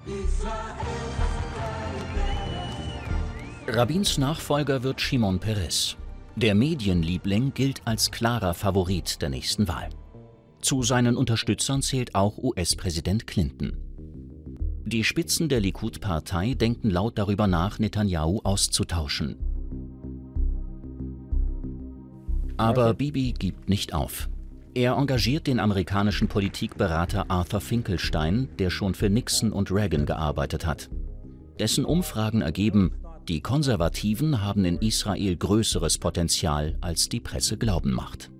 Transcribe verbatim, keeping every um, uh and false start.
Rabins Nachfolger wird Shimon Peres. Der Medienliebling gilt als klarer Favorit der nächsten Wahl. Zu seinen Unterstützern zählt auch U S-Präsident Clinton. Die Spitzen der Likud-Partei denken laut darüber nach, Netanyahu auszutauschen. Aber Bibi gibt nicht auf. Er engagiert den amerikanischen Politikberater Arthur Finkelstein, der schon für Nixon und Reagan gearbeitet hat. Dessen Umfragen ergeben, die Konservativen haben in Israel größeres Potenzial, als die Presse glauben macht.